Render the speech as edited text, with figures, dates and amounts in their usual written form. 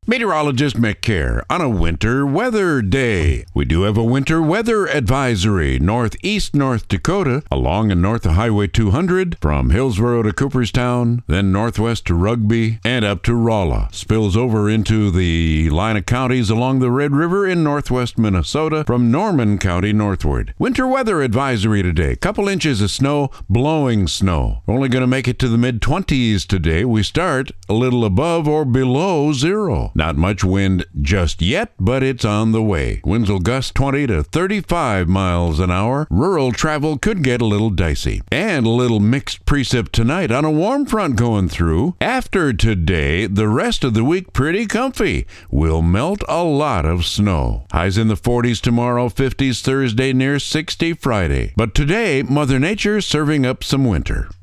Meteorologist Mick Kerr on a winter weather day. We do have a winter weather advisory. Northeast North Dakota, along and north of Highway 200, from Hillsboro to Cooperstown, then northwest to Rugby, and up to Rolla. Spills over into the line of counties along the Red River in northwest Minnesota, from Norman County northward. Winter weather advisory today. Couple inches of snow, blowing snow. Only going to make it to the mid-20s today. We start a little above or below zero. Not much wind just yet, but it's on the way. Winds will gust 20 to 35 miles an hour. Rural travel could get a little dicey. And a little mixed precip tonight on a warm front going through. After today, the rest of the week pretty comfy. We'll melt a lot of snow. Highs in the 40s tomorrow, 50s Thursday, near 60 Friday. But today, Mother Nature serving up some winter.